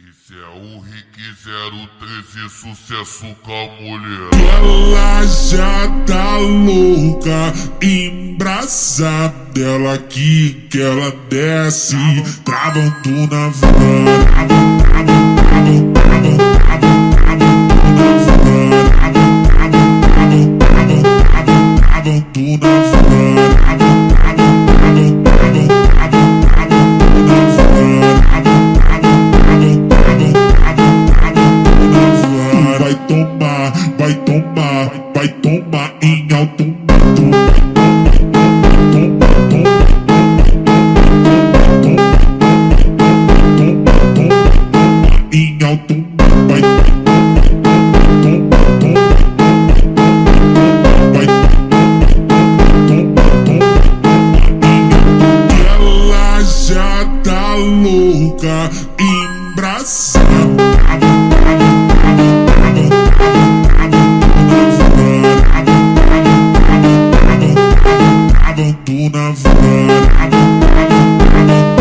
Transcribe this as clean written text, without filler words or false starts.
Esse é o Rick 013, sucesso com a mulher. Ela já tá louca, embrasada. Ela aqui que ela desce, travando na van. Vai tomar em alto em alto vai ela já tá louca, embrasada. Na van.